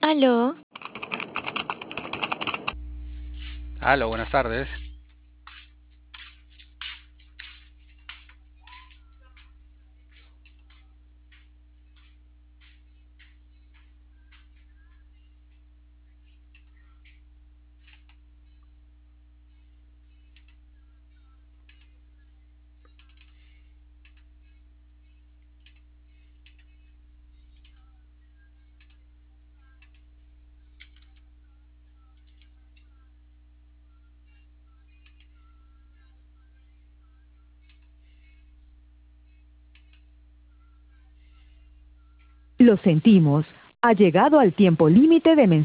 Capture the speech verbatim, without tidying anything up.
Aló, Aló, buenas tardes. Lo sentimos. Ha llegado al tiempo límite de mensajes.